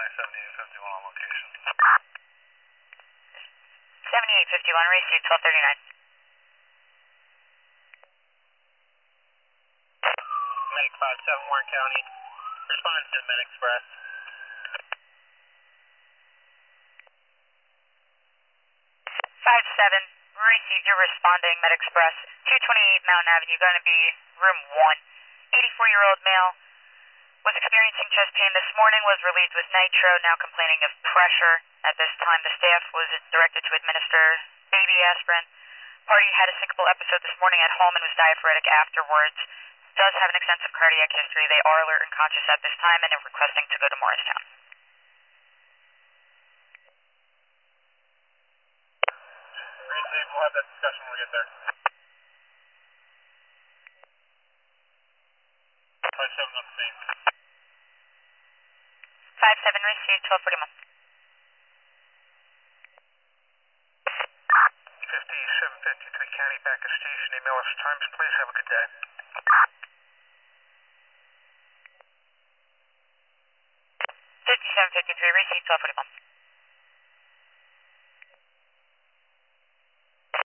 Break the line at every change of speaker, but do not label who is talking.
County, 7851 on location.
7851, received 1239.
Medic 57 Warren County, responding to the Med Express.
57, received your responding Med Express, 228 Mountain Avenue, going to be room 1. 84-year-old male was experiencing chest pain this morning, was relieved with nitro, now complaining of pressure. At this time, the staff was directed to administer baby aspirin. Party had a syncopal episode this morning at home and was diaphoretic afterwards. Does have an extensive cardiac history. They are alert and conscious at this time and are requesting to go to Morristown.
We'll have that discussion when we get there. 57 on the scene.
57 received, 1241.
5753 County, back at station. Email us times, please. Have a good day.
5753 received, 1241.